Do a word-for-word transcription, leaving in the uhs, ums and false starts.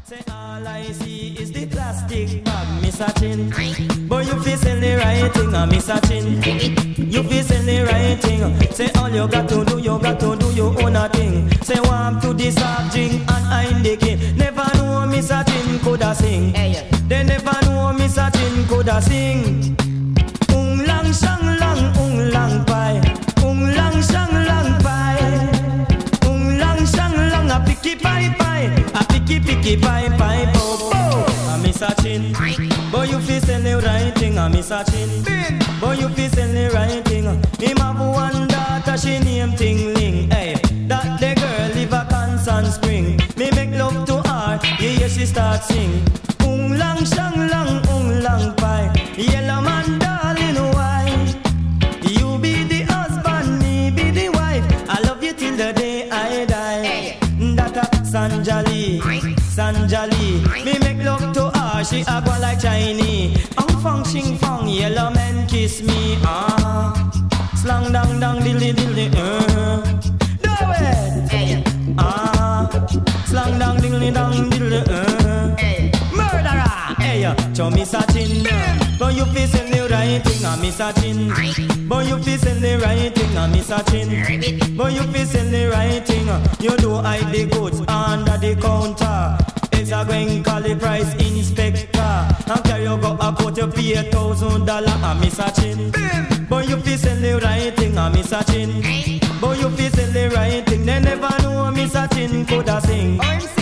Say all I see is the plastic bag, Miss a chin. But you feel sell the right thing, uh, Miss a chin. You feel sell the right thing. Say all you got to do, you got to do your own a thing. Say warm to the subject and I'm the king. Never know Miss a chin coulda sing. They never know Miss a chin coulda sing. Ung lang shang lang, ung lang pai. Ung lang shang lang pai. Ung lang shang lang a picky pai pai. A picky picky pai pai po po. A Miss a chin. Boy you feel sell the right thing, a Miss a chin. Boy you feel sell the right thing. Him have one daughter, she name Tingling. Hey, that the girl live a constant spring. Me make love to her, yeah, yeah she start sing. Ung lang shang lang, ung lang pai. Yellow man darling why? You be the husband, me be the wife. I love you till the day I die. That a Sanjali, Sanjali. Me make love to her, she a go like Chinese. I'm fong ching fong, yellow man kiss me. Ah, slang dang dang dilly dilly. Uh, do it. Ah, slang dang dilly dang dilly. Uh, murderer. Hey, show Miss a chin. But you feel sell the right thing, a Miss a chin. But you feel sell the right thing, a Miss a chin. But you feel sell the right thing. You do hide the goods under the counter. It's a going call the price inspector. And carry you go a court, you pay a thousand dollar, a Miss a chin. But you feel sell the right thing, a Miss a chin. But you feel sell the right thing. They never know Miss a chin coulda sing.